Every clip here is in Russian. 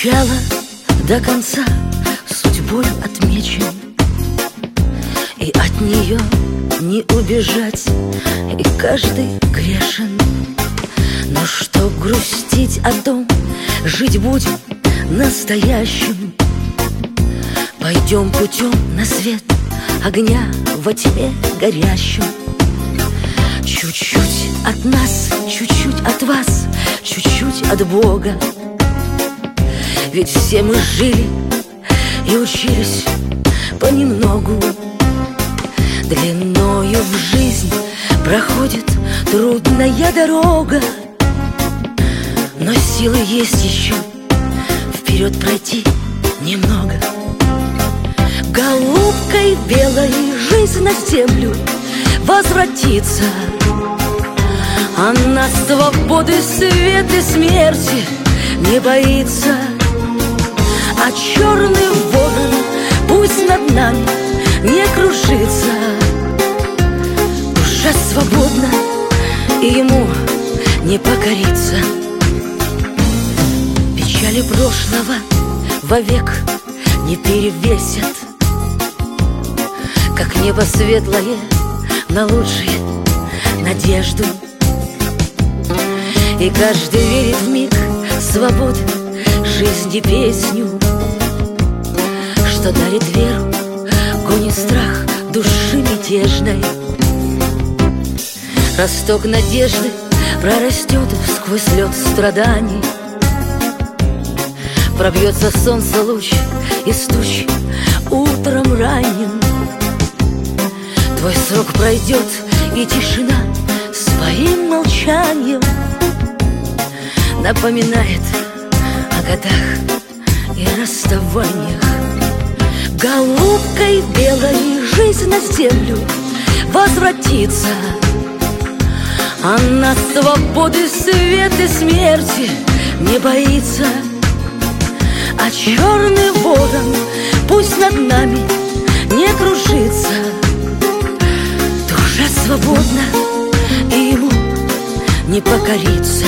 начала до конца судьбой отмечен, и от нее не убежать, и каждый грешен. Но что грустить о том, жить будем настоящим. Пойдем путем на свет огня во тьме горящем. Чуть-чуть от нас, чуть-чуть от вас, чуть-чуть от Бога. Ведь все мы жили и учились понемногу. Длиною в жизнь проходит трудная дорога, но силы есть еще вперед пройти немного. Голубкой белой жизнь на землю возвратится. Она свободы, света, смерти не боится. А черный ворон пусть над нами не кружится. Душа свободна, и ему не покориться. Печали прошлого вовек не перевесят, как небо светлое на лучшие надежду. И каждый верит в миг свободы, жизни песню, что дарит веру, гонит страх души мятежной. Росток надежды прорастет сквозь лед страданий. Пробьется солнце луч из туч утром ранним. Твой срок пройдет, и тишина своим молчанием напоминает о годах и расставаниях. Голубкой белой жизнь на землю возвратится. Она свободы, света, смерти не боится. А черный ворон пусть над нами не кружится. Душа свободна, и ему не покориться.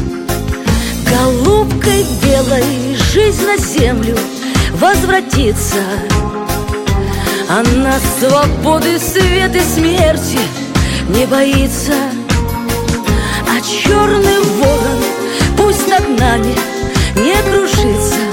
Голубкой белой жизнь на землю возвратится. Она свободы, света, смерти не боится. А черный ворон пусть над нами не кружится.